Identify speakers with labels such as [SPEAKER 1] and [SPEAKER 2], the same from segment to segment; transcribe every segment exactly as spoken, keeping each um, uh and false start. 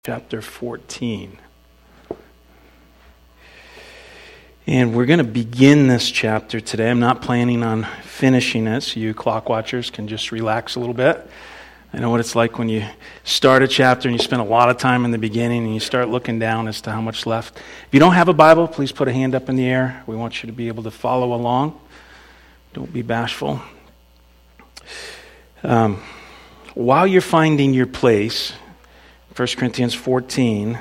[SPEAKER 1] Chapter fourteen. And we're going to begin this chapter today. I'm not planning on finishing it, so you clock watchers can just relax a little bit. I know what it's like when you start a chapter and you spend a lot of time in the beginning and you start looking down as to how much left. If you don't have a Bible, please put a hand up in the air. We want you to be able to follow along. Don't be bashful. Um, while you're finding your place, First Corinthians fourteen,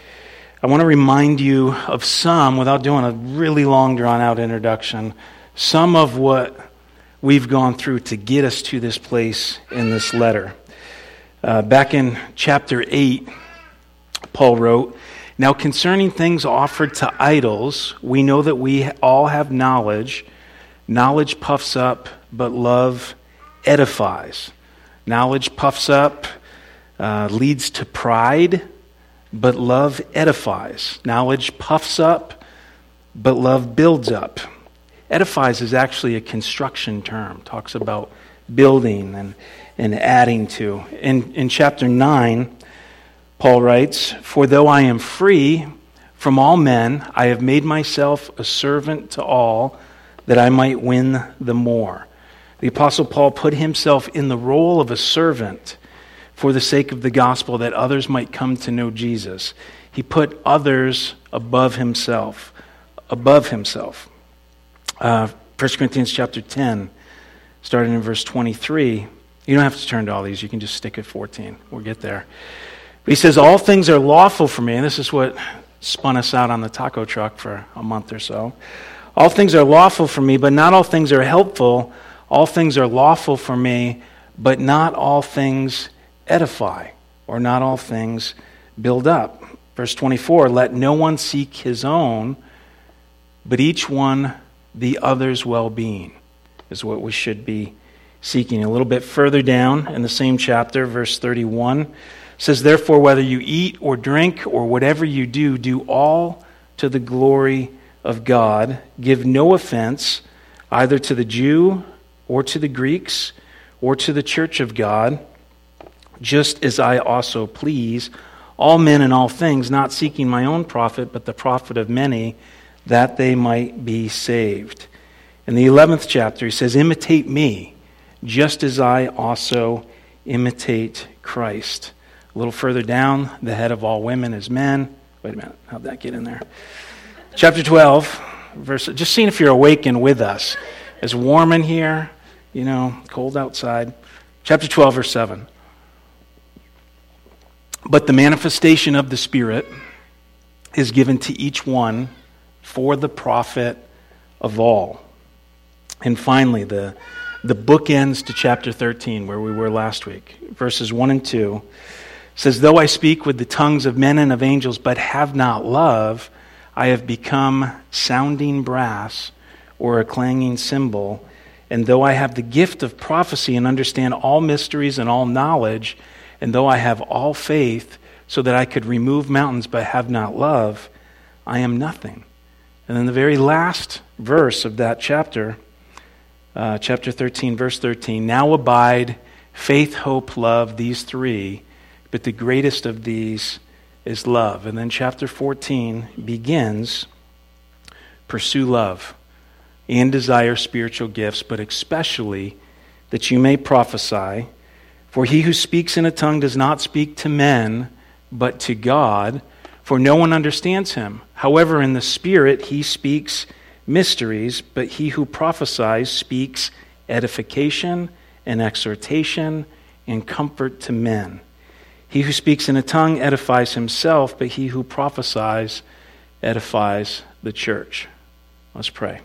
[SPEAKER 1] I want to remind you of some, without doing a really long, drawn-out introduction, some of what we've gone through to get us to this place in this letter. Uh, back in chapter eight, Paul wrote, "Now concerning things offered to idols, we know that we all have knowledge. Knowledge puffs up, but love edifies." Knowledge puffs up, Uh, leads to pride, but love edifies. Knowledge puffs up, but love builds up. Edifies is actually a construction term. Talks about building and, and adding to. In, in chapter nine, Paul writes, "For though I am free from all men, I have made myself a servant to all, that I might win the more." The Apostle Paul put himself in the role of a servant for the sake of the gospel, that others might come to know Jesus. He put others above himself, above himself. Uh, First Corinthians chapter ten, starting in verse twenty-three. You don't have to turn to all these. You can just stick at fourteen. We'll get there. But he says, "All things are lawful for me." And this is what spun us out on the taco truck for a month or so. "All things are lawful for me, but not all things are helpful. All things are lawful for me, but not all things edify," or not all things build up. Verse twenty-four, "Let no one seek his own, but each one the other's well-being," is what we should be seeking. A little bit further down in the same chapter, verse thirty-one, says, "Therefore, whether you eat or drink or whatever you do, do all to the glory of God. Give no offense either to the Jew or to the Greeks or to the church of God, just as I also please all men in all things, not seeking my own profit, but the profit of many, that they might be saved." In the eleventh chapter, he says, "Imitate me, just as I also imitate Christ." A little further down, "The head of all women is men." Wait a minute, how'd that get in there? Chapter twelve, verse, just seeing if you're awake and with us. It's warm in here, you know, cold outside. Chapter twelve, verse seven. "But the manifestation of the Spirit is given to each one for the profit of all." And finally, the, the bookends to chapter thirteen, where we were last week. Verses one and two says, "Though I speak with the tongues of men and of angels, but have not love, I have become sounding brass or a clanging cymbal. And though I have the gift of prophecy and understand all mysteries and all knowledge, and though I have all faith so that I could remove mountains but have not love, I am nothing." And then the very last verse of that chapter, uh, chapter thirteen, verse thirteen, "Now abide faith, hope, love, these three, but the greatest of these is love." And then chapter fourteen begins, "Pursue love and desire spiritual gifts, but especially that you may prophesy. For he who speaks in a tongue does not speak to men, but to God, for no one understands him. However, in the Spirit he speaks mysteries, but he who prophesies speaks edification and exhortation and comfort to men. He who speaks in a tongue edifies himself, but he who prophesies edifies the church." Let's pray.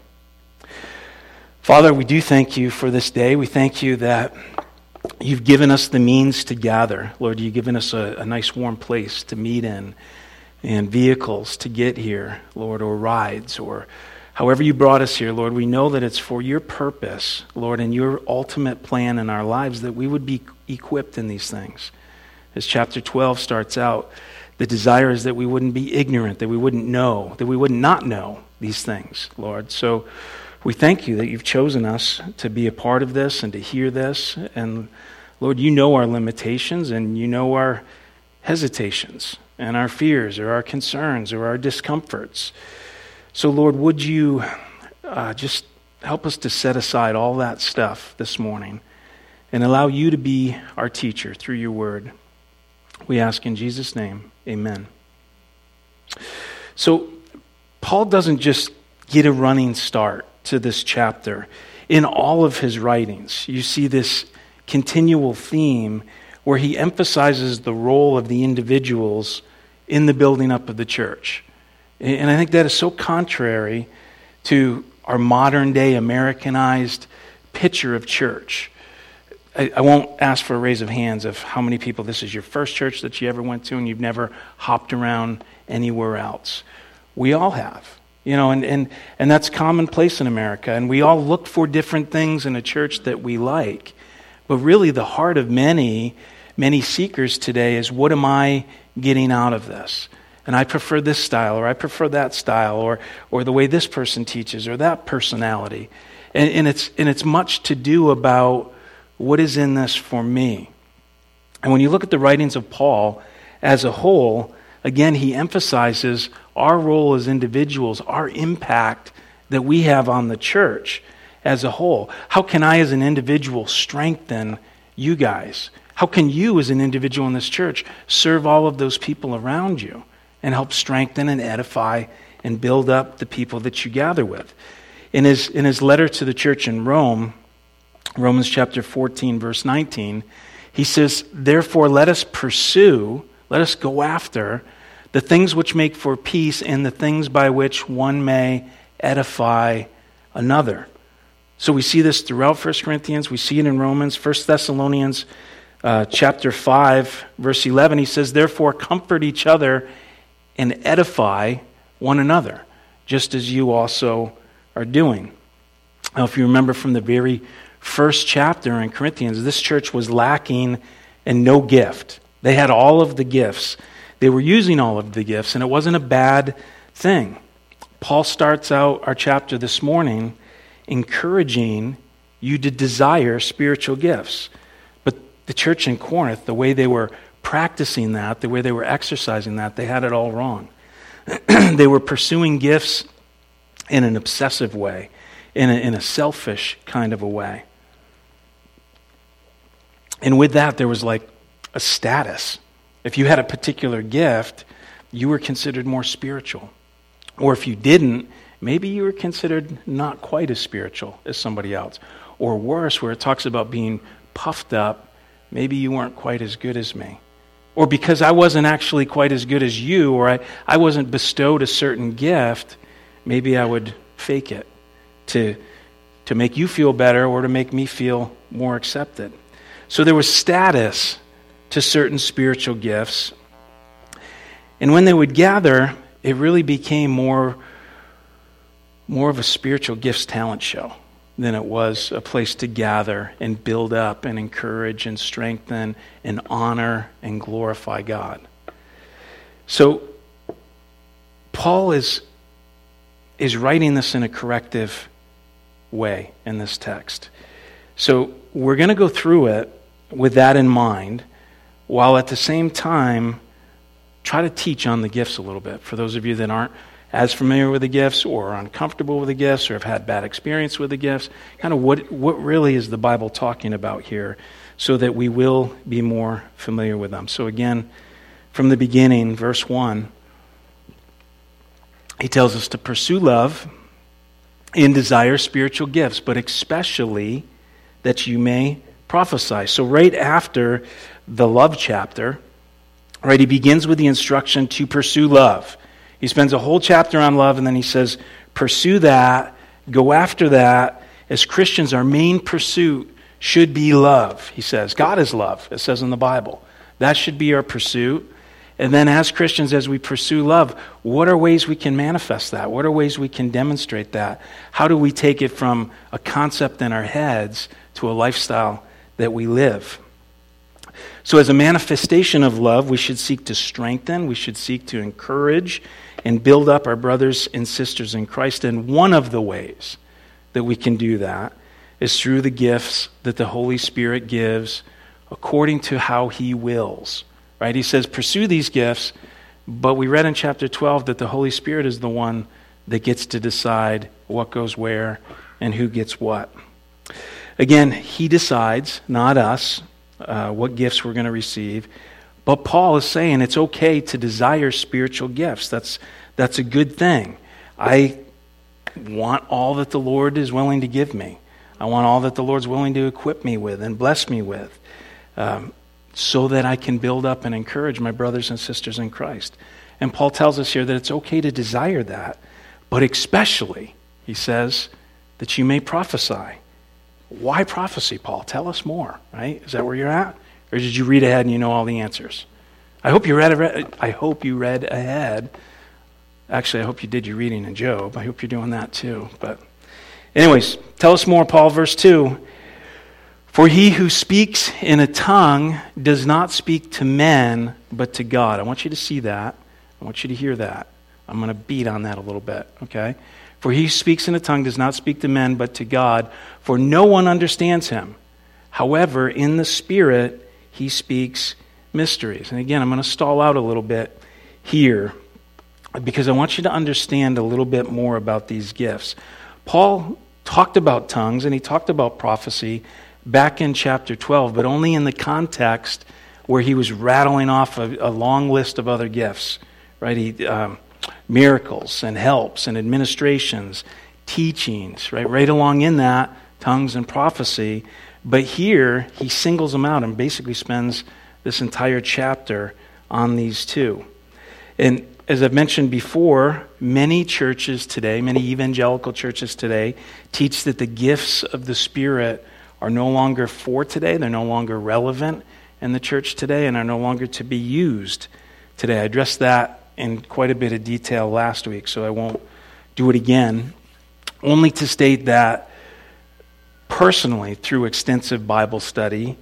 [SPEAKER 1] Father, we do thank you for this day. We thank you that you've given us the means to gather. Lord, you've given us a, a nice warm place to meet in, and vehicles to get here, Lord, or rides, or however you brought us here, Lord. We know that it's for your purpose, Lord, and your ultimate plan in our lives, that we would be equipped in these things. As chapter twelve starts out, the desire is that we wouldn't be ignorant, that we wouldn't know, that we would not know these things, Lord. So we thank you that you've chosen us to be a part of this and to hear this. And Lord, you know our limitations and you know our hesitations. and our fears or our concerns or our discomforts. So Lord, would you uh, just help us to set aside all that stuff this morning and allow you to be our teacher through your word. We ask in Jesus' name, amen. So Paul doesn't just get a running start to this chapter. In all of his writings, you see this continual theme where he emphasizes the role of the individuals in the building up of the church. And I think that is so contrary to our modern day Americanized picture of church. I, I won't ask for a raise of hands of how many people this is your first church that you ever went to and you've never hopped around anywhere else. We all have. You know, and, and, and that's commonplace in America. And we all look for different things in a church that we like. But really the heart of many, many seekers today is, what am I getting out of this? And I prefer this style, or I prefer that style, or or the way this person teaches, or that personality. And, and it's and it's much to do about what is in this for me. And when you look at the writings of Paul as a whole, again, he emphasizes our role as individuals, our impact that we have on the church as a whole. How can I as an individual strengthen you guys? How can you as an individual in this church serve all of those people around you and help strengthen and edify and build up the people that you gather with? In his, in his letter to the church in Rome, Romans chapter fourteen, verse nineteen, he says, "Therefore let us pursue, let us go after the things which make for peace and the things by which one may edify another." So we see this throughout First Corinthians. We see it in Romans. First Thessalonians uh, chapter five, verse eleven, he says, "Therefore comfort each other and edify one another, just as you also are doing." Now, if you remember from the very first chapter in Corinthians, this church was lacking in no gift. They had all of the gifts. They were using all of the gifts, and it wasn't a bad thing. Paul starts out our chapter this morning encouraging you to desire spiritual gifts. But the church in Corinth, the way they were practicing that, the way they were exercising that, they had it all wrong. They were pursuing gifts in an obsessive way, in a, in a selfish kind of a way. And with that, there was like a status. If you had a particular gift, you were considered more spiritual. Or if you didn't, maybe you were considered not quite as spiritual as somebody else. Or worse, where it talks about being puffed up, maybe you weren't quite as good as me. Or because I wasn't actually quite as good as you, or I, I wasn't bestowed a certain gift, maybe I would fake it to, to make you feel better or to make me feel more accepted. So there was status to certain spiritual gifts. And when they would gather, it really became more, more of a spiritual gifts talent show than it was a place to gather and build up and encourage and strengthen and honor and glorify God. So Paul is, is writing this in a corrective way in this text. So we're going to go through it with that in mind, while at the same time try to teach on the gifts a little bit. For those of you that aren't as familiar with the gifts or are uncomfortable with the gifts or have had bad experience with the gifts, kind of what, what really is the Bible talking about here, so that we will be more familiar with them. So again, from the beginning, verse one, he tells us to pursue love and desire spiritual gifts, but especially that you may prophesy. So right after the love chapter, right, he begins with the instruction to pursue love. He spends a whole chapter on love, and then he says, pursue that, go after that. As Christians, our main pursuit should be love, he says. God is love, it says in the Bible. That should be our pursuit. And then as Christians, as we pursue love, what are ways we can manifest that? What are ways we can demonstrate that? How do we take it from a concept in our heads to a lifestyle that we live? So as a manifestation of love, we should seek to strengthen, we should seek to encourage and build up our brothers and sisters in Christ. And one of the ways that we can do that is through the gifts that the Holy Spirit gives according to how he wills. Right? He says, pursue these gifts But we read in chapter twelve that the Holy Spirit is the one that gets to decide what goes where and who gets what. Again, he decides, not us, uh, what gifts we're going to receive. But Paul is saying it's okay to desire spiritual gifts. That's, that's a good thing. I want all that the Lord is willing to give me. I want all that the Lord's willing to equip me with and bless me with, um, so that I can build up and encourage my brothers and sisters in Christ. And Paul tells us here that it's okay to desire that, but especially, he says, that you may prophesy. Why prophecy, Paul? Tell us more, right? Is that where you're at? Or did you read ahead and you know all the answers? I hope you read, I hope you read ahead. Actually, I hope you did your reading in Job. I hope you're doing that too. But anyways, tell us more, Paul, verse two. For he who speaks in a tongue does not speak to men, but to God. I want you to see that. I want you to hear that. I'm going to beat on that a little bit, okay? For he who speaks in a tongue does not speak to men, but to God, for no one understands him. However, in the Spirit, he speaks mysteries. And again, I'm going to stall out a little bit here, because I want you to understand a little bit more about these gifts. Paul talked about tongues and he talked about prophecy back in chapter twelve, but only in the context where he was rattling off a, a long list of other gifts, right? He, um, miracles and helps and administrations, teachings, right? Right along in that, tongues and prophecy. But here, he singles them out and basically spends this entire chapter on these two. And as I've mentioned before, many churches today, many evangelical churches today, teach that the gifts of the Spirit are no longer for today. They're no longer relevant in the church today and are no longer to be used today. I addressed that in quite a bit of detail last week, so I won't do it again. Only to state that personally, through extensive Bible study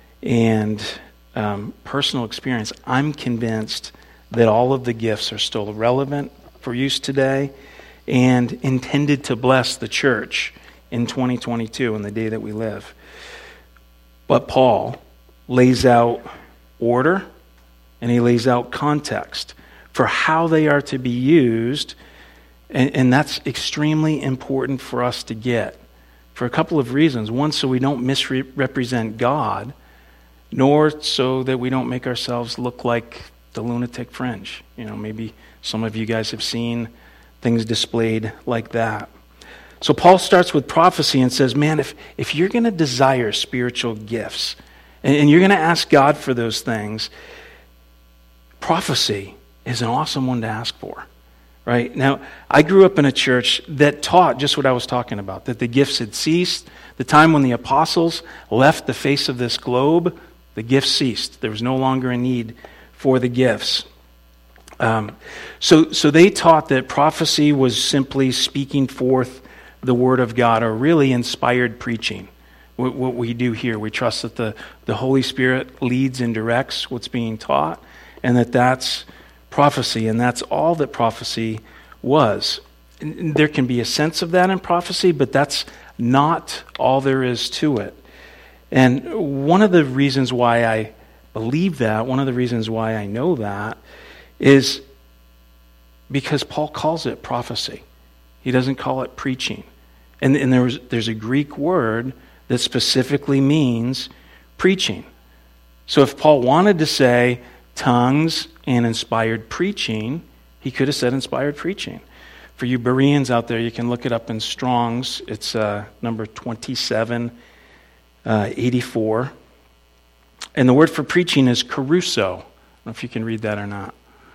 [SPEAKER 1] and um, personal experience, I'm convinced that all of the gifts are still relevant for use today and intended to bless the church in twenty twenty-two, in the day that we live. But Paul lays out order and he lays out context for how they are to be used, and, and that's extremely important for us to get for a couple of reasons. One, so we don't misrepresent God, nor so that we don't make ourselves look like the lunatic fringe. You know, maybe some of you guys have seen things displayed like that. So Paul starts with prophecy and says, man, if, if you're going to desire spiritual gifts, and, and you're going to ask God for those things, prophecy is an awesome one to ask for. Right? Now, I grew up in a church that taught just what I was talking about, that the gifts had ceased. The time when the apostles left the face of this globe, the gifts ceased. There was no longer a need for the gifts. Um, so, so they taught that prophecy was simply speaking forth the word of God, or really inspired preaching. What, what we do here, we trust that the, the Holy Spirit leads and directs what's being taught, and that that's prophecy, and that's all that prophecy was. And there can be a sense of that in prophecy, but that's not all there is to it. And one of the reasons why I believe that, one of the reasons why I know that, is because Paul calls it prophecy. He doesn't call it preaching. And, and there was, there's a Greek word that specifically means preaching. So if Paul wanted to say tongues and inspired preaching, he could have said inspired preaching. For you Bereans out there, you can look it up in Strong's. It's uh, number twenty-seven eighty-four. And the word for preaching is caruso. I don't know if you can read that or not.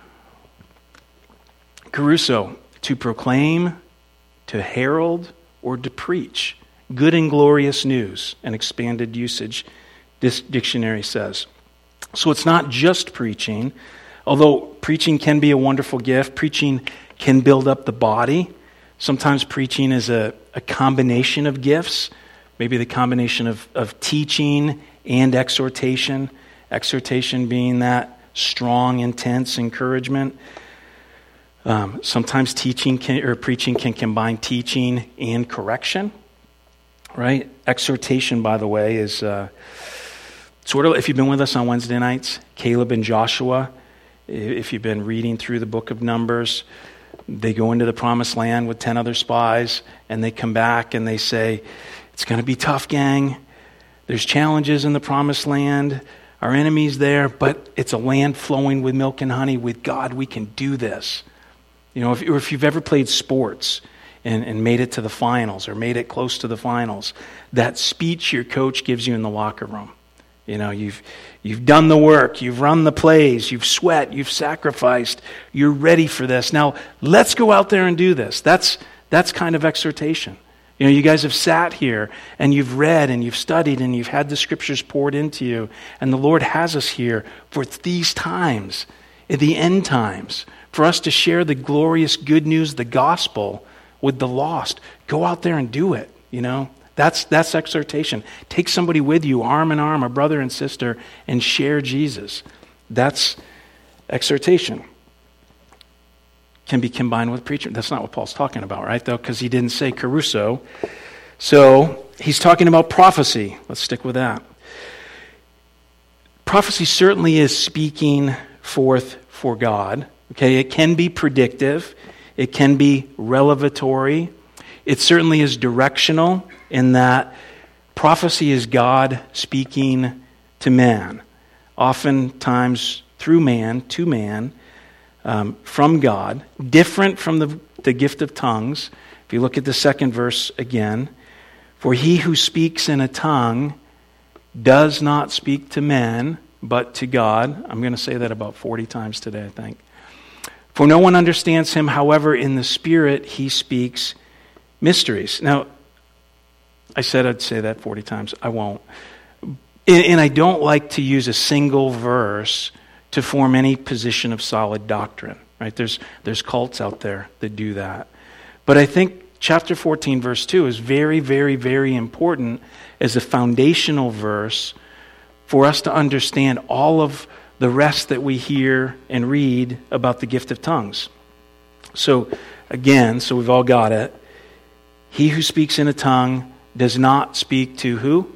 [SPEAKER 1] Caruso, to proclaim, to herald, or to preach. Good and glorious news, an expanded usage, this dictionary says. So it's not just preaching, although preaching can be a wonderful gift. Preaching can build up the body. Sometimes preaching is a, a combination of gifts, maybe the combination of, of teaching and exhortation. Exhortation being that strong, intense encouragement. Um, sometimes teaching can, or preaching can combine teaching and correction, right? Exhortation, by the way, is uh, sort of, if you've been with us on Wednesday nights, Caleb and Joshua, If you've been reading through the book of Numbers, they go into the promised land with ten other spies, and they come back and they say, it's going to be tough, gang. There's challenges in the promised land. Our enemy's there, but it's a land flowing with milk and honey. With God, we can do this. You know, if, or if you've ever played sports and, and made it to the finals or made it close to the finals, that speech your coach gives you in the locker room. You know, you've you've done the work, you've run the plays, you've sweat, you've sacrificed, you're ready for this. Now, let's go out there and do this. That's that's kind of exhortation. You know, you guys have sat here and you've read and you've studied and you've had the scriptures poured into you, and the Lord has us here for these times, in the end times, for us to share the glorious good news, the gospel, with the lost. Go out there and do it, you know. That's that's exhortation. Take somebody with you, arm in arm, a brother and sister, and share Jesus. That's exhortation. Can be combined with preaching. That's not what Paul's talking about, right, though, because he didn't say caruso. So he's talking about prophecy. Let's stick with that. Prophecy certainly is speaking forth for God. Okay, it can be predictive. It can be revelatory. It certainly is directional in that prophecy is God speaking to man, oftentimes through man, to man, um, from God, different from the, the gift of tongues. If you look at the second verse again, for he who speaks in a tongue does not speak to men, but to God. I'm going to say that about forty times today, I think. For no one understands him, however, in the Spirit he speaks mysteries. Now, I said I'd say that forty times. I won't. And, and I don't like to use a single verse to form any position of solid doctrine. Right? There's there's cults out there that do that. But I think chapter fourteen, verse two is very, very, very important as a foundational verse for us to understand all of the rest that we hear and read about the gift of tongues. So, again, so we've all got it. He who speaks in a tongue does not speak to who?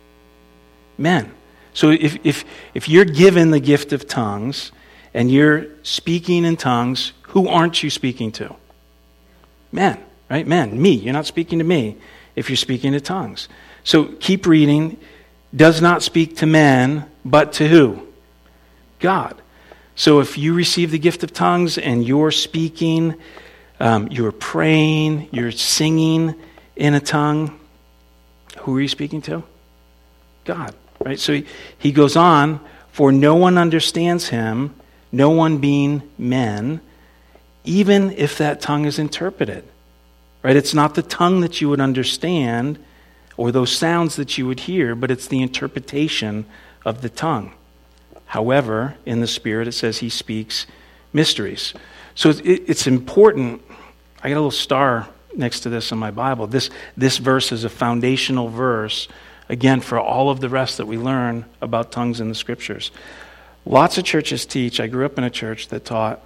[SPEAKER 1] Men. So if if if you're given the gift of tongues and you're speaking in tongues, who aren't you speaking to? Men, right? Men. Me. You're not speaking to me if you're speaking to tongues. So keep reading. Does not speak to men, but to who? God. So if you receive the gift of tongues and you're speaking, um, you're praying, you're singing in a tongue, who are you speaking to? God. Right? So he, he goes on, for no one understands him, no one being men, even if that tongue is interpreted. Right? It's not the tongue that you would understand or those sounds that you would hear, but it's the interpretation of the tongue. However, in the Spirit, it says he speaks mysteries. So it, it's important. I got a little star next to this in my Bible. This, this verse is a foundational verse, again, for all of the rest that we learn about tongues in the Scriptures. Lots of churches teach, I grew up in a church that taught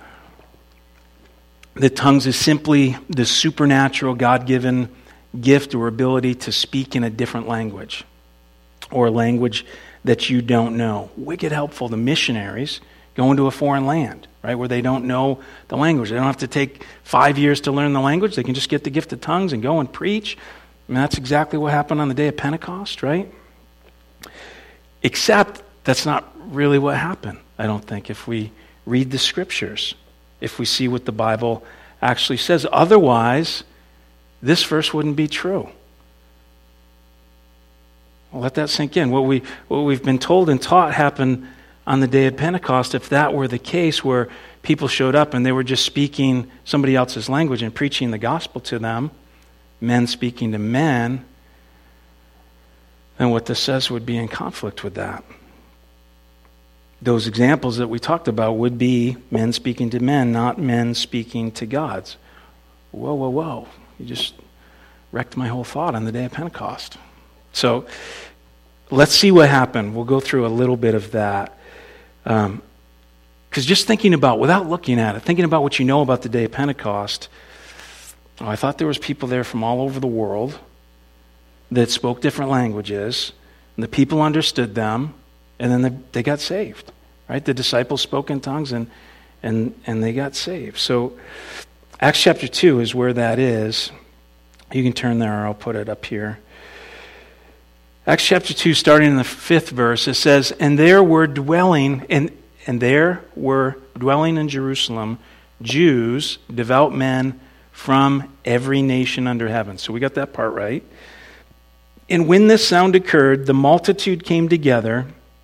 [SPEAKER 1] that tongues is simply the supernatural, God-given gift or ability to speak in a different language or a language that you don't know. Wicked helpful to missionaries going to a foreign land, right, where they don't know the language. They don't have to take five years to learn the language. They can just get the gift of tongues and go and preach. I mean, that's exactly what happened on the day of Pentecost, right? Except that's not really what happened, I don't think, if we read the Scriptures, if we see what the Bible actually says. Otherwise, this verse wouldn't be true. Well, let that sink in. What, we, what we've been told and taught happened on the day of Pentecost. If that were the case, where people showed up and they were just speaking somebody else's language and preaching the gospel to them, men speaking to men, then what this says would be in conflict with that. Those examples that we talked about would be men speaking to men, not men speaking to gods. Whoa, whoa, whoa. You just wrecked my whole thought on the day of Pentecost. So let's see what happened. We'll go through a little bit of that. Because um, just thinking about, without looking at it, thinking about what you know about the day of Pentecost, oh, I thought there was people there from all over the world that spoke different languages, and the people understood them, and then they, they got saved. Right? The disciples spoke in tongues, and, and, and they got saved. So Acts chapter two is where that is. You can turn there, or I'll put it up here. Acts chapter two, starting in the fifth verse, it says, And there were dwelling, and, and there were dwelling in Jerusalem Jews, devout men from every nation under heaven. So we got that part right. And when this sound occurred, the multitude came together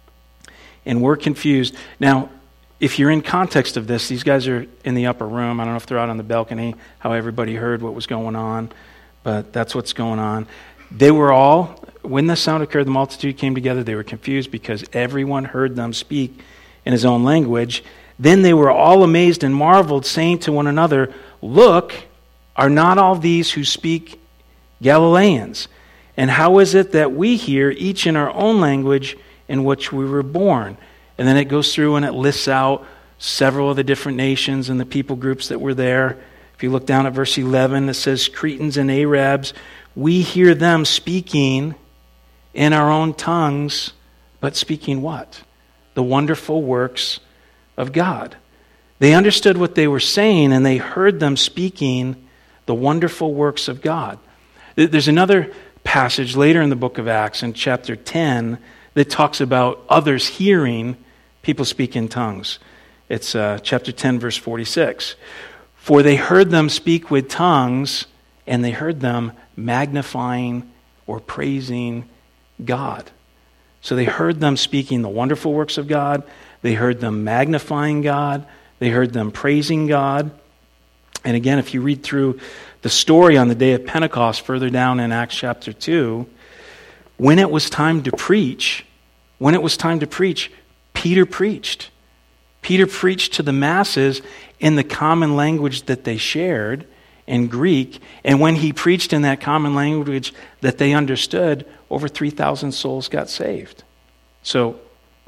[SPEAKER 1] and were confused. Now, if you're in context of this, these guys are in the upper room. I don't know if they're out on the balcony, how everybody heard what was going on, but that's what's going on. They were all, when the sound occurred, the multitude came together. They were confused because everyone heard them speak in his own language. Then they were all amazed and marveled, saying to one another, Look, are not all these who speak Galileans? And how is it that we hear each in our own language in which we were born? And then it goes through and it lists out several of the different nations and the people groups that were there. If you look down at verse eleven, it says, Cretans and Arabs, we hear them speaking in our own tongues, but speaking what? The wonderful works of God. They understood what they were saying, and they heard them speaking the wonderful works of God. There's another passage later in the book of Acts, in chapter ten, that talks about others hearing people speak in tongues. It's uh, chapter ten, verse forty-six. For they heard them speak with tongues, and they heard them magnifying or praising God. So they heard them speaking the wonderful works of God. They heard them magnifying God. They heard them praising God. And again, if you read through the story on the day of Pentecost further down in Acts chapter two, when it was time to preach, when it was time to preach, Peter preached. Peter preached to the masses in the common language that they shared, in Greek. And when he preached in that common language that they understood, over three thousand souls got saved. So,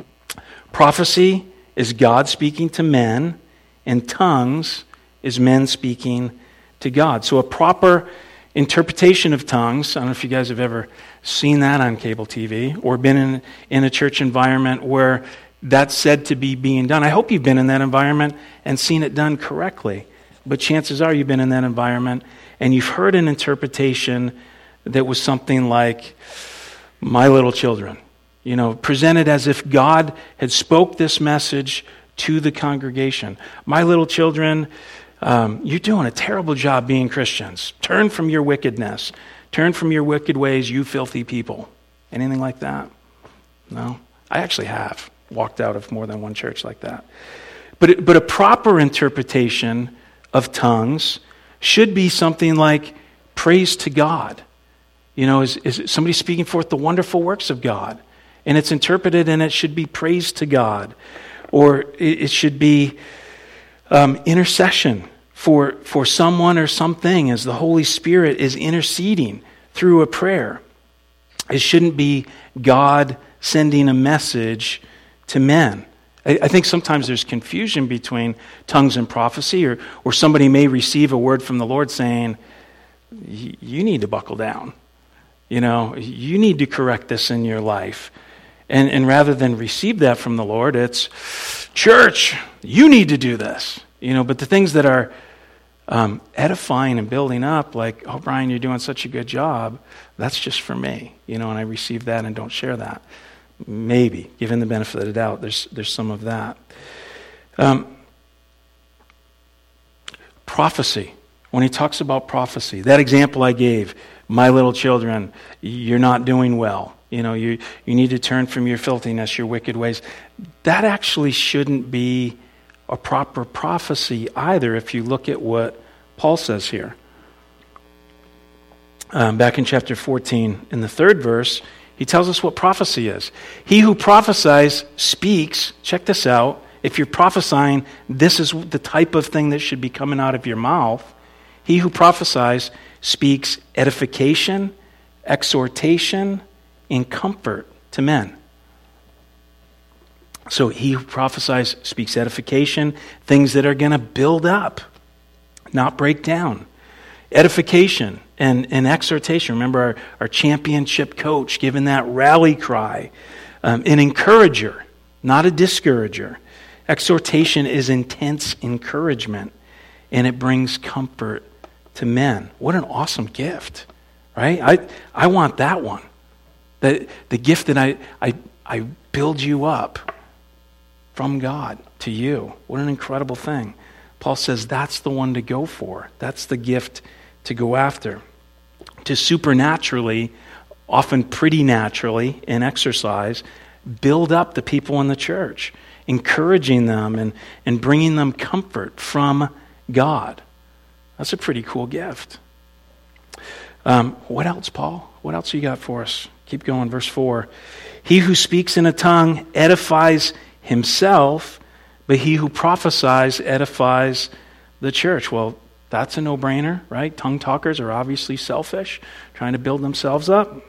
[SPEAKER 1] prophecy is God speaking to men, and tongues is men speaking to God. So a proper interpretation of tongues, I don't know if you guys have ever seen that on cable T V or been in, in a church environment where that's said to be being done. I hope you've been in that environment and seen it done correctly. But chances are you've been in that environment and you've heard an interpretation that was something like, my little children. You know, presented as if God had spoke this message to the congregation. My little children, um, you're doing a terrible job being Christians. Turn from your wickedness. Turn from your wicked ways, you filthy people. Anything like that? No? I actually have walked out of more than one church like that. But it, but a proper interpretation of tongues should be something like praise to God. You know, is, is somebody speaking forth the wonderful works of God? And it's interpreted and it should be praise to God. Or it, it should be um, intercession for, for someone or something as the Holy Spirit is interceding through a prayer. It shouldn't be God sending a message to men. I, I think sometimes there's confusion between tongues and prophecy, or, or somebody may receive a word from the Lord saying, you need to buckle down. You know, you need to correct this in your life. And, and rather than receive that from the Lord, it's, church, you need to do this. You know, but the things that are um, edifying and building up, like, oh, Brian, you're doing such a good job, that's just for me. You know, and I receive that and don't share that. Maybe, given the benefit of the doubt, there's there's some of that. Um, prophecy. When he talks about prophecy, that example I gave, my little children, you're not doing well. You know, you, you need to turn from your filthiness, your wicked ways. That actually shouldn't be a proper prophecy either if you look at what Paul says here. Um, back in chapter fourteen, in the third verse, he tells us what prophecy is. He who prophesies speaks, check this out, if you're prophesying, this is the type of thing that should be coming out of your mouth. He who prophesies speaks edification, exhortation, and comfort to men. So he who prophesies speaks edification, things that are going to build up, not break down. Edification and, and exhortation. Remember our, our championship coach giving that rally cry. Um, an encourager, not a discourager. Exhortation is intense encouragement, and it brings comfort to men. What an awesome gift, right? I I want that one. The, the gift that I, I, I build you up from God to you. What an incredible thing. Paul says that's the one to go for. That's the gift to go after. To supernaturally, often pretty naturally in exercise, build up the people in the church, encouraging them and, and bringing them comfort from God. That's a pretty cool gift. Um, what else, Paul? What else you got for us? Keep going, verse four. He who speaks in a tongue edifies himself, but he who prophesies edifies the church. Well, that's a no-brainer, right? Tongue talkers are obviously selfish, trying to build themselves up.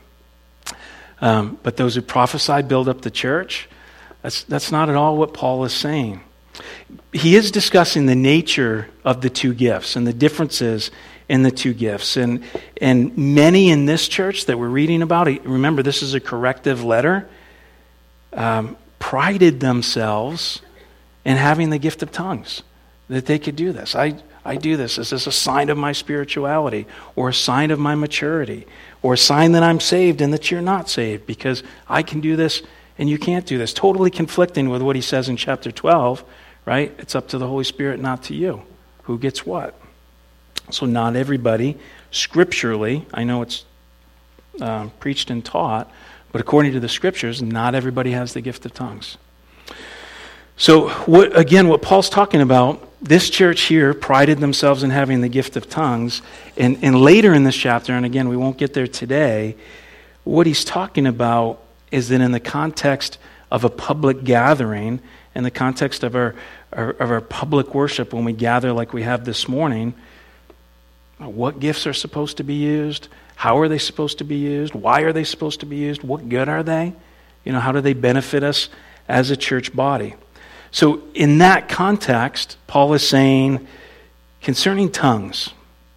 [SPEAKER 1] Um, but those who prophesy build up the church. That's, that's not at all what Paul is saying. He is discussing the nature of the two gifts and the differences in the two gifts. And, and many in this church that we're reading about, remember this is a corrective letter, um, prided themselves in having the gift of tongues, that they could do this. I, I do this. Is this a sign of my spirituality or a sign of my maturity or a sign that I'm saved and that you're not saved because I can do this and you can't do this? Totally conflicting with what he says in chapter twelve, right? It's up to the Holy Spirit, not to you. Who gets what? So not everybody, scripturally, I know it's uh, preached and taught, but according to the scriptures, not everybody has the gift of tongues. So what, again, what Paul's talking about, this church here prided themselves in having the gift of tongues, and, and later in this chapter, and again, we won't get there today, what he's talking about is that in the context of a public gathering, in the context of our, our, of our public worship, when we gather like we have this morning, what gifts are supposed to be used? How are they supposed to be used? Why are they supposed to be used? What good are they? You know, how do they benefit us as a church body? So in that context, Paul is saying, concerning tongues,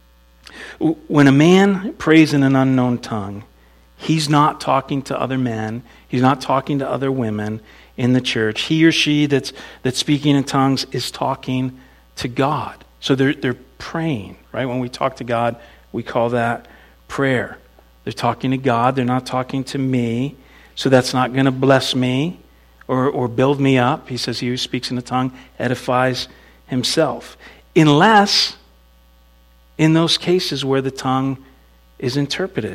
[SPEAKER 1] when a man prays in an unknown tongue, he's not talking to other men, he's not talking to other women in the church. He or she that's that's speaking in tongues is talking to God. So they're they're praying, right? When we talk to God, we call that prayer. They're talking to God, they're not talking to me, so that's not going to bless me or, or build me up. He says he who speaks in a tongue edifies himself. Unless in those cases where the tongue is interpreted.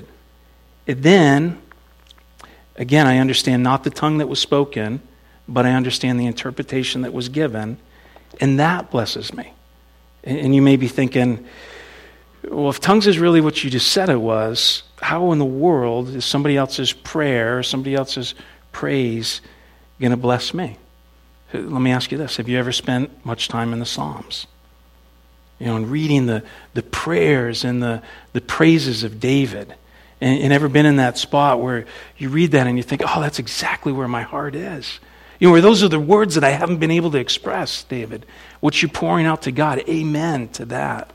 [SPEAKER 1] Then, again, I understand not the tongue that was spoken, but I understand the interpretation that was given, and that blesses me. And you may be thinking, well, if tongues is really what you just said it was, how in the world is somebody else's prayer, somebody else's praise going to bless me? Let me ask you this. Have you ever spent much time in the Psalms? You know, and reading the, the prayers and the, the praises of David. And, and ever been in that spot where you read that and you think, oh, that's exactly where my heart is. You know, where those are the words that I haven't been able to express, David. What you're pouring out to God. Amen to that.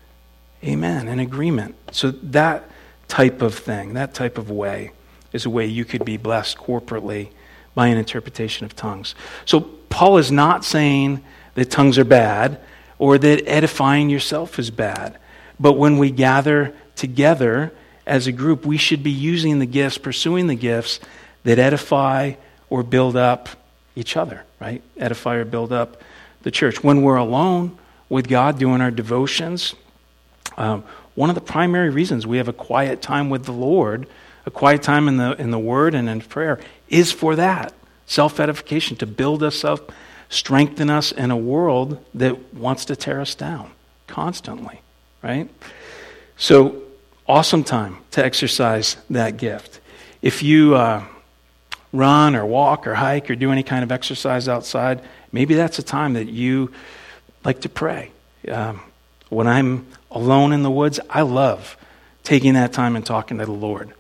[SPEAKER 1] Amen. In agreement. So that type of thing, that type of way, is a way you could be blessed corporately by an interpretation of tongues. So Paul is not saying that tongues are bad or that edifying yourself is bad. But when we gather together as a group, we should be using the gifts, pursuing the gifts that edify or build up each other, right? Edify or build up the church. When we're alone with God doing our devotions, um, one of the primary reasons we have a quiet time with the Lord, a quiet time in the in the Word and in prayer, is for that, self-edification, to build us up, strengthen us in a world that wants to tear us down constantly, right? So, awesome time to exercise that gift. If you uh, run or walk or hike or do any kind of exercise outside, maybe that's a time that you like to pray. Um, when I'm alone in the woods, I love taking that time and talking to the Lord.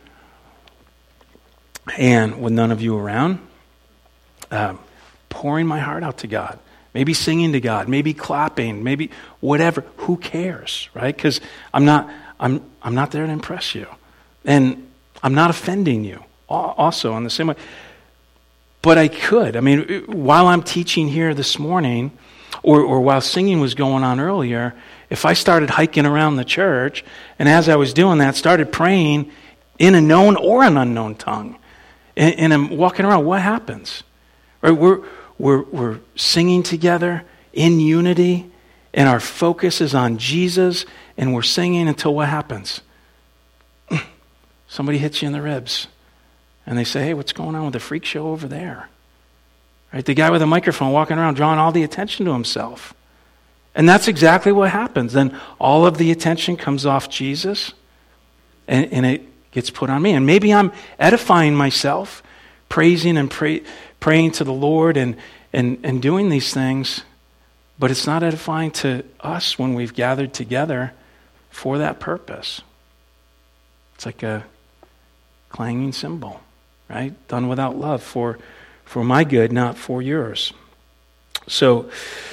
[SPEAKER 1] And with none of you around, um, pouring my heart out to God. Maybe singing to God, maybe clapping, maybe whatever. Who cares, right? Because I'm not, I'm, I'm not there to impress you, and I'm not offending you. Also, in the same way, But I could. I mean, while I'm teaching here this morning, or, or while singing was going on earlier, if I started hiking around the church, and as I was doing that, started praying in a known or an unknown tongue, and, and I'm walking around, what happens? Right? We're, we're, we're singing together in unity, and our focus is on Jesus, and we're singing until what happens? Somebody hits you in the ribs. And they say, hey, what's going on with the freak show over there? Right? The guy with a microphone walking around drawing all the attention to himself. And that's exactly what happens. Then all of the attention comes off Jesus, and, and it gets put on me. And maybe I'm edifying myself, praising and pray, praying to the Lord and, and, and doing these things, but it's not edifying to us when we've gathered together for that purpose. It's like a clanging cymbal. Right? Done without love for, for my good, not for yours. So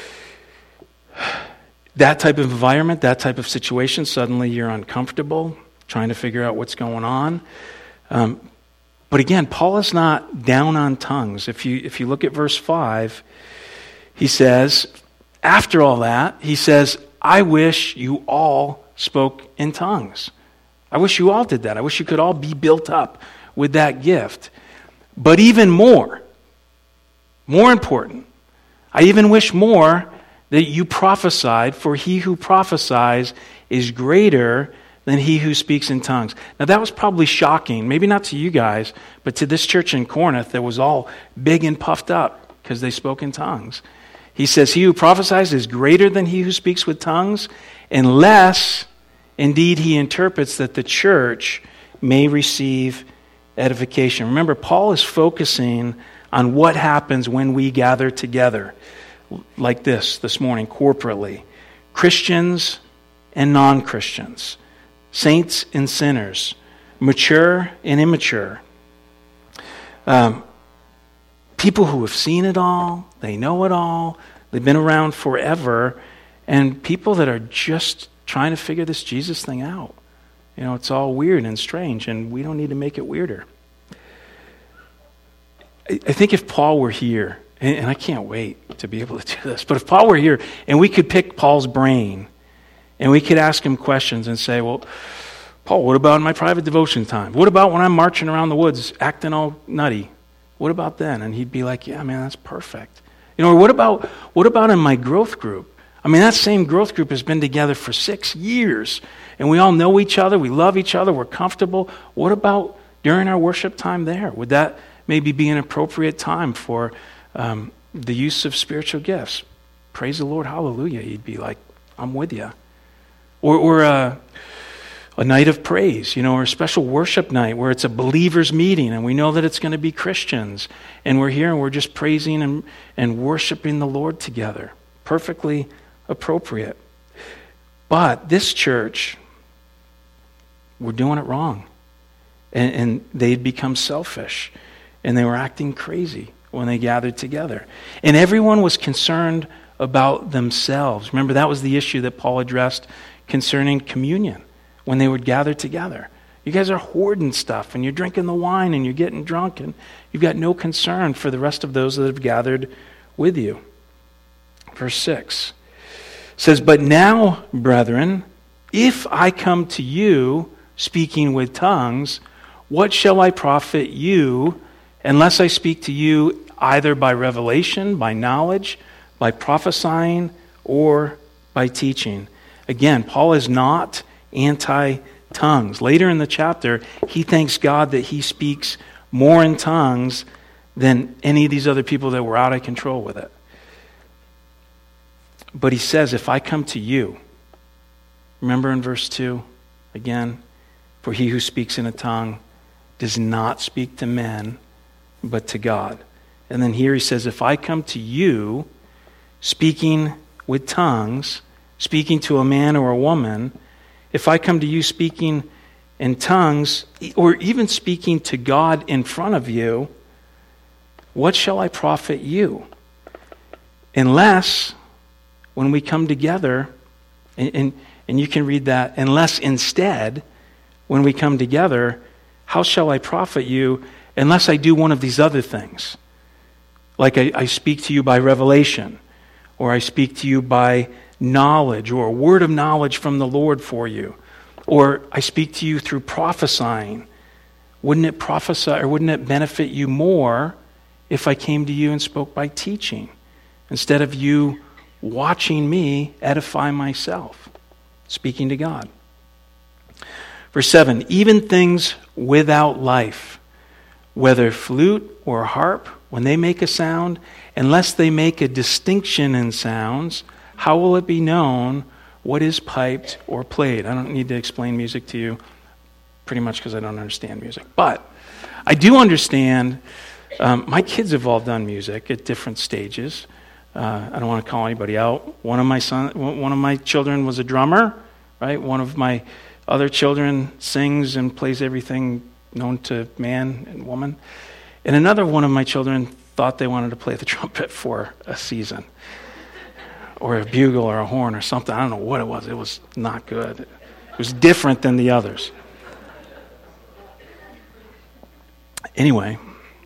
[SPEAKER 1] that type of environment, that type of situation, suddenly you're uncomfortable, trying to figure out what's going on. Um, but again, Paul is not down on tongues. If you if you look at verse five, he says, after all that, he says, I wish you all spoke in tongues. I wish you all did that. I wish you could all be built up with that gift. But even more, more important, I even wish more that you prophesied, for he who prophesies is greater than he who speaks in tongues. Now that was probably shocking, maybe not to you guys, but to this church in Corinth that was all big and puffed up because they spoke in tongues. He says, he who prophesies is greater than he who speaks with tongues, unless indeed he interprets that the church may receive edification. Remember, Paul is focusing on what happens when we gather together like this this morning, corporately. Christians and non-Christians. Saints and sinners. Mature and immature. Um, people who have seen it all. They know it all. They've been around forever. And people that are just trying to figure this Jesus thing out. You know, it's all weird and strange, and we don't need to make it weirder. I think if Paul were here, and I can't wait to be able to do this, but if Paul were here and we could pick Paul's brain and we could ask him questions and say, well, Paul, what about in my private devotion time? What about when I'm marching around the woods acting all nutty? What about then? And he'd be like, yeah, man, that's perfect. You know, or what about what about in my growth group? I mean, that same growth group has been together for six years, and we all know each other, we love each other, we're comfortable. What about during our worship time there? Would that maybe be an appropriate time for um, the use of spiritual gifts? Praise the Lord, hallelujah. He'd be like, I'm with you. Or, or a, a night of praise, you know, or a special worship night where it's a believers meeting and we know that it's going to be Christians. And we're here and we're just praising and, and worshiping the Lord together. Perfectly appropriate. But this church, we're doing it wrong. And, and they'd become selfish. And they were acting crazy when they gathered together. And everyone was concerned about themselves. Remember, that was the issue that Paul addressed concerning communion when they would gather together. You guys are hoarding stuff, and you're drinking the wine, and you're getting drunk, and you've got no concern for the rest of those that have gathered with you. Verse six says, but now, brethren, if I come to you speaking with tongues, what shall I profit you unless I speak to you either by revelation, by knowledge, by prophesying, or by teaching? Again, Paul is not anti-tongues. Later in the chapter, he thanks God that he speaks more in tongues than any of these other people that were out of control with it. But he says, if I come to you, remember in verse two, again, for he who speaks in a tongue does not speak to men, but to God. And then here he says, if I come to you speaking with tongues, speaking to a man or a woman, if I come to you speaking in tongues, or even speaking to God in front of you, what shall I profit you? Unless, when we come together, and, and, and you can read that, unless instead, when we come together, how shall I profit you unless I do one of these other things? Like I, I speak to you by revelation, or I speak to you by knowledge, or a word of knowledge from the Lord for you, or I speak to you through prophesying. Wouldn't it prophesy, or wouldn't it benefit you more if I came to you and spoke by teaching, instead of you watching me edify myself, speaking to God? Verse seven, even things without life, whether flute or harp, when they make a sound, unless they make a distinction in sounds, how will it be known what is piped or played? I don't need to explain music to you, pretty much because I don't understand music. But I do understand, um, my kids have all done music at different stages. Uh, I don't want to call anybody out. One of my son, one of my children was a drummer, right? One of my other children sings and plays everything known to man and woman. And another one of my children thought they wanted to play the trumpet for a season, or a bugle or a horn or something. I don't know what it was. It was not good. It was different than the others. Anyway,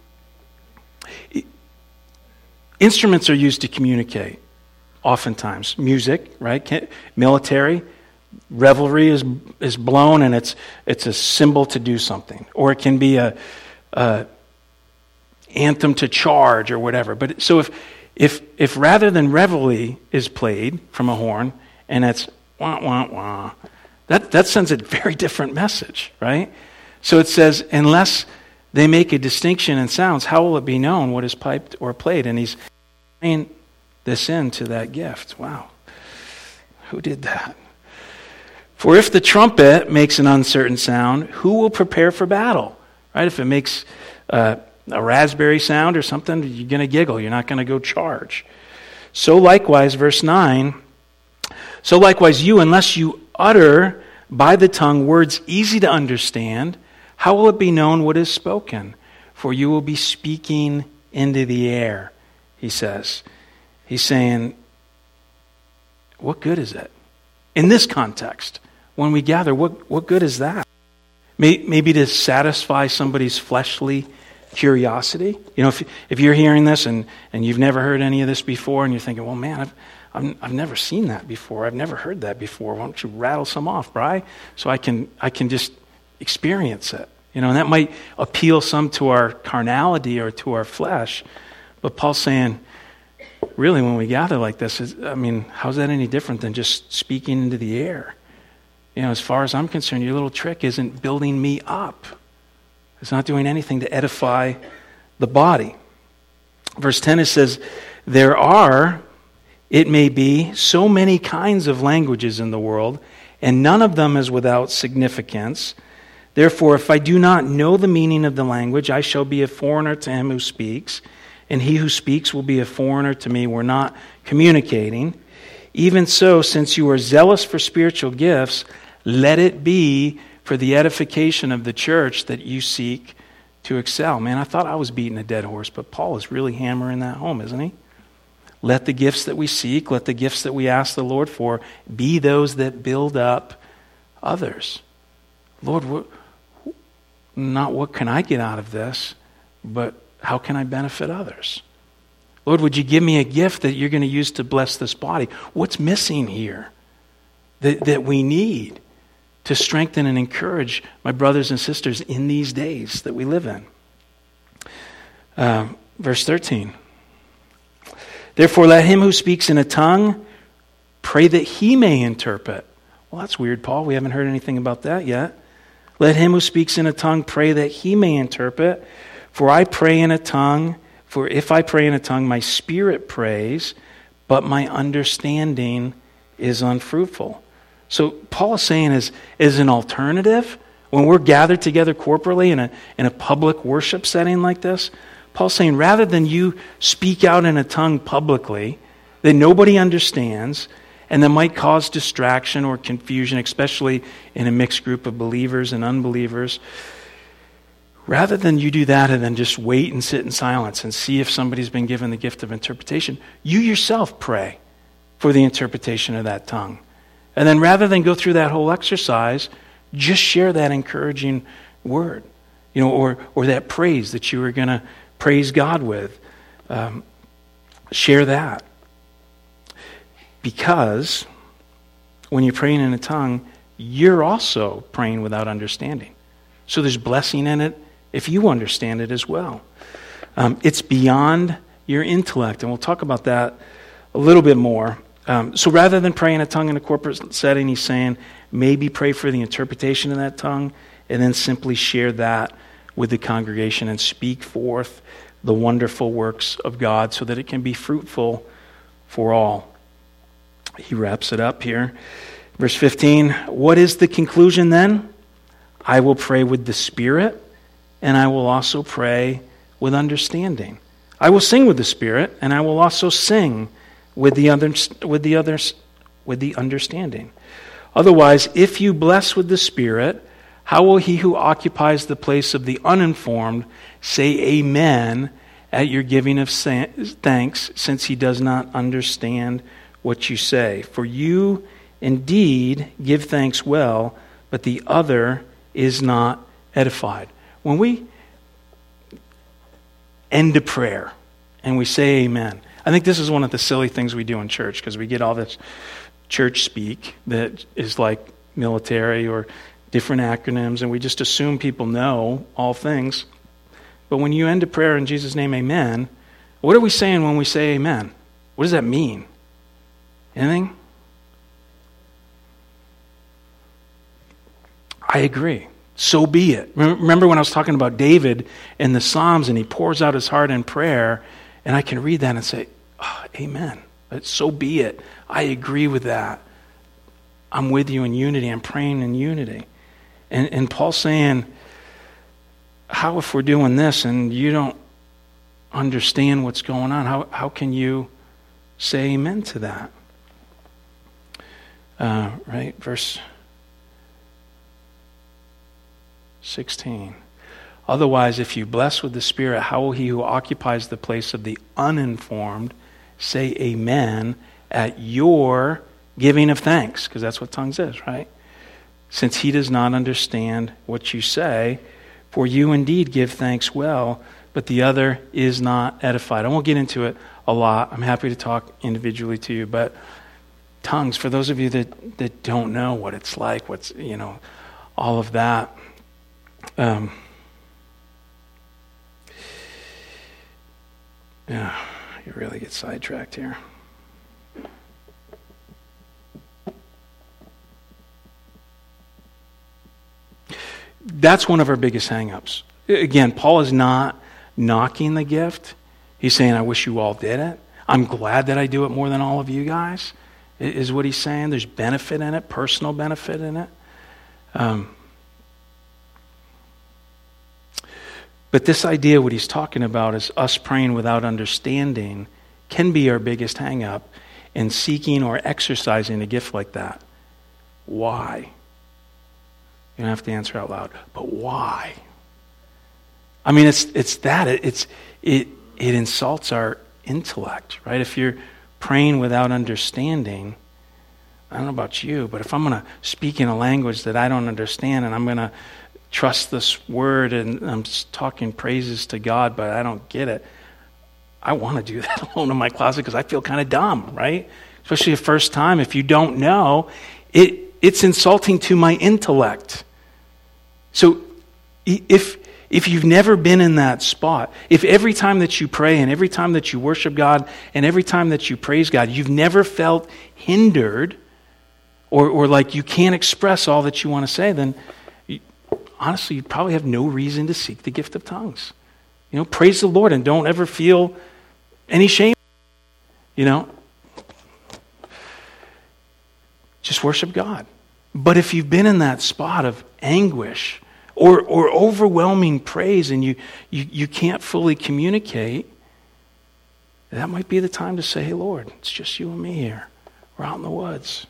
[SPEAKER 1] instruments are used to communicate, oftentimes. Music, right? Military, revelry is is blown, and it's it's a symbol to do something. Or it can be a, a anthem to charge or whatever. But so if if if rather than revelry is played from a horn, and it's wah wah wah, that that sends a very different message, right? So it says, unless they make a distinction in sounds, how will it be known what is piped or played? And he's saying this into that gift. Wow. Who did that? For if the trumpet makes an uncertain sound, who will prepare for battle? Right? If it makes uh, a raspberry sound or something, you're going to giggle. You're not going to go charge. So likewise, verse nine, so likewise you, unless you utter by the tongue words easy to understand, how will it be known what is spoken? For you will be speaking into the air, he says. He's saying, what good is it? In this context, when we gather, what, what good is that? Maybe to satisfy somebody's fleshly curiosity. You know, if if you're hearing this and, and you've never heard any of this before, and you're thinking, well, man, I've, I've I've never seen that before. I've never heard that before. Why don't you rattle some off, Bri? So I can I can just experience it. You know, and that might appeal some to our carnality or to our flesh. But Paul's saying, really, when we gather like this, is, I mean, how's that any different than just speaking into the air? You know, as far as I'm concerned, your little trick isn't building me up. It's not doing anything to edify the body. Verse ten, it says, there are, it may be, so many kinds of languages in the world, and none of them is without significance. Therefore, if I do not know the meaning of the language, I shall be a foreigner to him who speaks, and he who speaks will be a foreigner to me. We're not communicating. Even so, since you are zealous for spiritual gifts, let it be for the edification of the church that you seek to excel. Man, I thought I was beating a dead horse, but Paul is really hammering that home, isn't he? Let the gifts that we seek, let the gifts that we ask the Lord for, be those that build up others. Lord, what, not what can I get out of this, but how can I benefit others? Lord, would you give me a gift that you're going to use to bless this body? What's missing here that, that we need to strengthen and encourage my brothers and sisters in these days that we live in? Uh, verse thirteen. Therefore, let him who speaks in a tongue pray that he may interpret. Well, that's weird, Paul. We haven't heard anything about that yet. Let him who speaks in a tongue pray that he may interpret. For I pray in a tongue, for if I pray in a tongue, my spirit prays, but my understanding is unfruitful. So Paul is saying as, as an alternative, when we're gathered together corporately in a, in a public worship setting like this, Paul's saying rather than you speak out in a tongue publicly that nobody understands and that might cause distraction or confusion, especially in a mixed group of believers and unbelievers, rather than you do that and then just wait and sit in silence and see if somebody's been given the gift of interpretation, you yourself pray for the interpretation of that tongue. And then rather than go through that whole exercise, just share that encouraging word, you know, or or that praise that you were going to praise God with. Um, share that. Because when you're praying in a tongue, you're also praying without understanding. So there's blessing in it if you understand it as well. Um, it's beyond your intellect, and we'll talk about that a little bit more. Um, so rather than praying in a tongue in a corporate setting, he's saying maybe pray for the interpretation of that tongue and then simply share that with the congregation and speak forth the wonderful works of God so that it can be fruitful for all. He wraps it up here. Verse fifteen, what is the conclusion then? I will pray with the Spirit, and I will also pray with understanding. I will sing with the Spirit, and I will also sing with the other, with the others, with the understanding. Otherwise, if you bless with the Spirit, how will he who occupies the place of the uninformed say amen at your giving of thanks, since he does not understand what you say? For you indeed give thanks well, but the other is not edified. When we end a prayer and we say amen, I think this is one of the silly things we do in church, because we get all this church speak that is like military or different acronyms, and we just assume people know all things. But when you end a prayer in Jesus' name, amen, what are we saying when we say amen? What does that mean? Anything? I agree. So be it. Remember when I was talking about David in the Psalms, and he pours out his heart in prayer, and I can read that and say, oh, amen. So be it. I agree with that. I'm with you in unity. I'm praying in unity. And, and Paul's saying, how if we're doing this and you don't understand what's going on, how, how can you say amen to that? Uh, right, verse sixteen. Otherwise, if you bless with the Spirit, how will he who occupies the place of the uninformed say amen at your giving of thanks? Because that's what tongues is, right? Since he does not understand what you say, for you indeed give thanks well, but the other is not edified. I won't get into it a lot. I'm happy to talk individually to you, but tongues, for those of you that, that don't know what it's like, what's, you know, all of that. Um, yeah, you really get sidetracked here. That's one of our biggest hang-ups. Again, Paul is not knocking the gift. He's saying, I wish you all did it. I'm glad that I do it more than all of you guys, is what he's saying. There's benefit in it, personal benefit in it. Um, but this idea, what he's talking about, is us praying without understanding can be our biggest hang-up in seeking or exercising a gift like that. Why? You don't have to answer out loud, but why? I mean, it's it's that. It, it's it it insults our intellect, right? If you're praying without understanding, I don't know about you, but if I'm going to speak in a language that I don't understand and I'm going to trust this word and I'm talking praises to God, but I don't get it, I want to do that alone in my closet because I feel kind of dumb, right? Especially the first time. If you don't know, it it's insulting to my intellect. So if if you've never been in that spot, if every time that you pray and every time that you worship God and every time that you praise God, you've never felt hindered or, or like you can't express all that you want to say, then you, honestly, you probably have no reason to seek the gift of tongues. You know, praise the Lord and don't ever feel any shame. You know, just worship God. But if you've been in that spot of anguish or or overwhelming praise and you, you, you can't fully communicate, that might be the time to say, hey, Lord, it's just you and me here. We're out in the woods.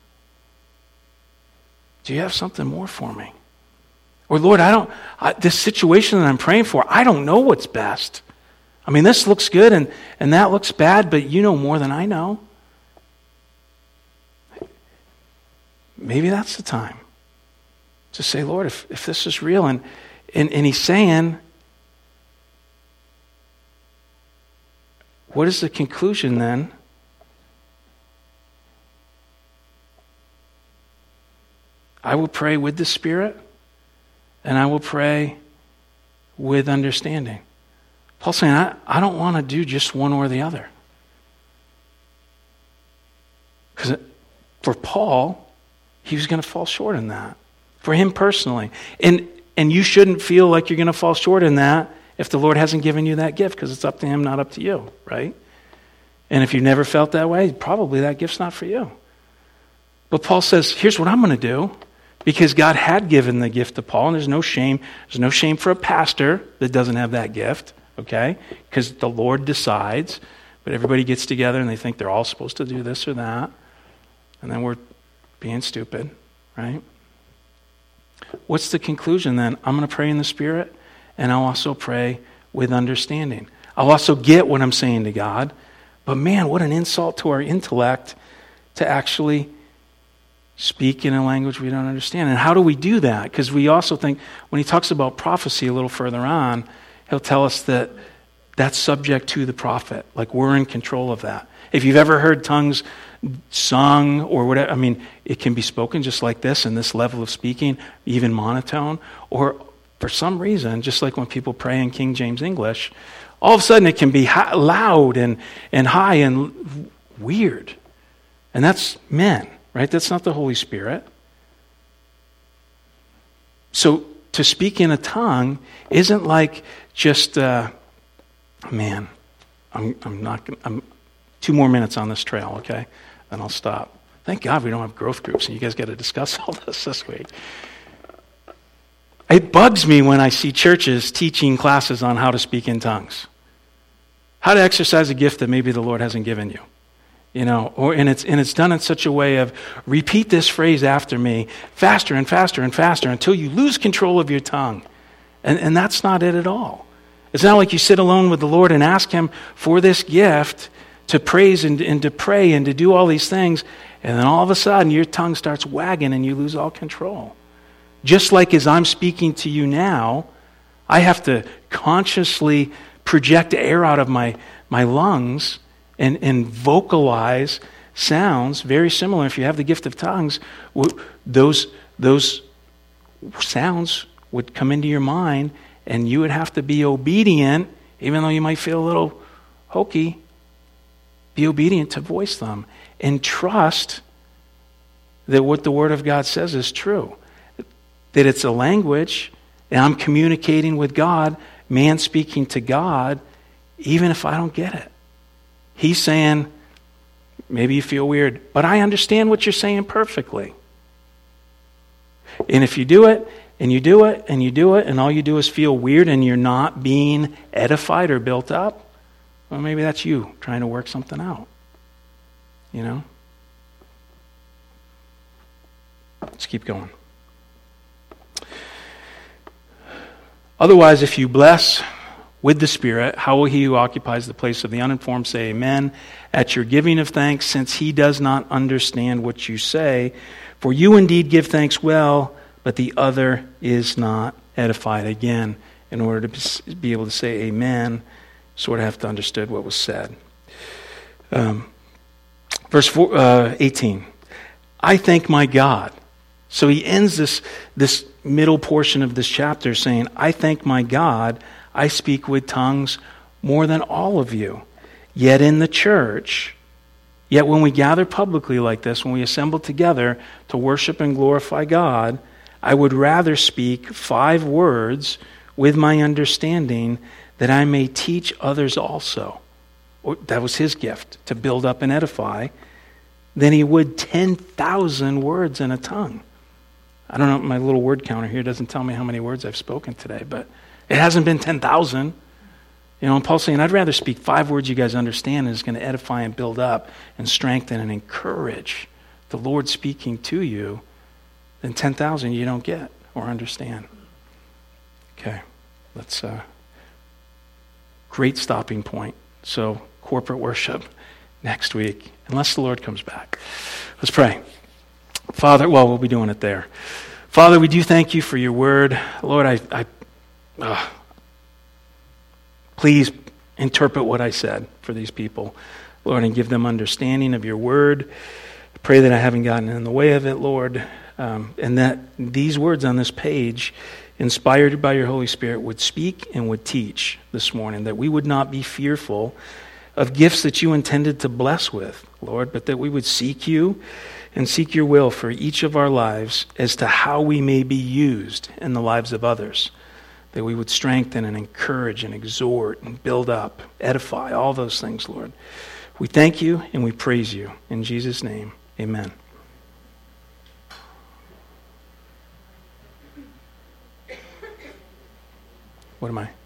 [SPEAKER 1] Do you have something more for me? Or Lord, I don't, I, this situation that I'm praying for, I don't know what's best. I mean, this looks good and, and that looks bad, but you know more than I know. Maybe that's the time to say, Lord, if, if this is real, and, and, and he's saying, what is the conclusion then? I will pray with the Spirit, and I will pray with understanding. Paul's saying, I, I don't want to do just one or the other. Because for Paul, he was going to fall short in that. For him personally. And and you shouldn't feel like you're going to fall short in that if the Lord hasn't given you that gift, because it's up to him, not up to you, right? And if you never felt that way, probably that gift's not for you. But Paul says, here's what I'm going to do. Because God had given the gift to Paul, and there's no shame. There's no shame for a pastor that doesn't have that gift, okay? Because the Lord decides, but everybody gets together and they think they're all supposed to do this or that. And then we're being stupid, right? What's the conclusion then? I'm going to pray in the Spirit, and I'll also pray with understanding. I'll also get what I'm saying to God, but man, what an insult to our intellect to actually speak in a language we don't understand. And how do we do that? Because we also think, when he talks about prophecy a little further on, he'll tell us that that's subject to the prophet. Like we're in control of that. If you've ever heard tongues sung or whatever, I mean, it can be spoken just like this in this level of speaking, even monotone, or for some reason, just like when people pray in King James English, all of a sudden it can be high, loud and, and high and weird. And that's men, right? That's not the Holy Spirit. So to speak in a tongue isn't like just, uh, man, I'm, I'm not going I'm two more minutes on this trail, okay? Then I'll stop. Thank God we don't have growth groups and you guys got to discuss all this this week. It bugs me when I see churches teaching classes on how to speak in tongues. How to exercise a gift that maybe the Lord hasn't given you. You know, or and it's and it's done in such a way of repeat this phrase after me faster and faster and faster until you lose control of your tongue. And and that's not it at all. It's not like you sit alone with the Lord and ask him for this gift to praise and, and to pray and to do all these things, and then all of a sudden your tongue starts wagging and you lose all control. Just like as I'm speaking to you now, I have to consciously project air out of my, my lungs and, and vocalize sounds very similar. If you have the gift of tongues, those, those sounds would come into your mind and you would have to be obedient, even though you might feel a little hokey. Be obedient to voice them and trust that what the Word of God says is true. That it's a language and I'm communicating with God, man speaking to God, even if I don't get it. He's saying, maybe you feel weird, but I understand what you're saying perfectly. And if you do it, and you do it, and you do it, and all you do is feel weird and you're not being edified or built up, well, maybe that's you trying to work something out. You know? Let's keep going. Otherwise, if you bless with the Spirit, how will he who occupies the place of the uninformed say amen at your giving of thanks, since he does not understand what you say? For you indeed give thanks well, but the other is not edified. Again, in order to be able to say amen, sort of have to understand what was said. Um, verse four, uh, eighteen. I thank my God. So he ends this, this middle portion of this chapter saying, I thank my God, I speak with tongues more than all of you. Yet in the church, yet when we gather publicly like this, when we assemble together to worship and glorify God, I would rather speak five words with my understanding that I may teach others also. Or, that was his gift, to build up and edify, than he would ten thousand words in a tongue. I don't know, my little word counter here doesn't tell me how many words I've spoken today, but it hasn't been ten thousand. You know, and Paul's saying, I'd rather speak five words you guys understand and is going to edify and build up and strengthen and encourage the Lord speaking to you than ten thousand you don't get or understand. Okay, let's, uh, great stopping point. So, corporate worship next week, unless the Lord comes back. Let's pray. Father, well, we'll be doing it there. Father, we do thank you for your word. Lord, I, I uh, please interpret what I said. for these people, Lord, and give them understanding of your word. I pray that I haven't gotten in the way of it, Lord, um, and that these words on this page, inspired by your Holy Spirit, would speak and would teach this morning, that we would not be fearful of gifts that you intended to bless with, Lord, but that we would seek you and seek your will for each of our lives as to how we may be used in the lives of others, that we would strengthen and encourage and exhort and build up, edify, all those things, Lord. We thank you and we praise you. In Jesus' name, amen. What am I?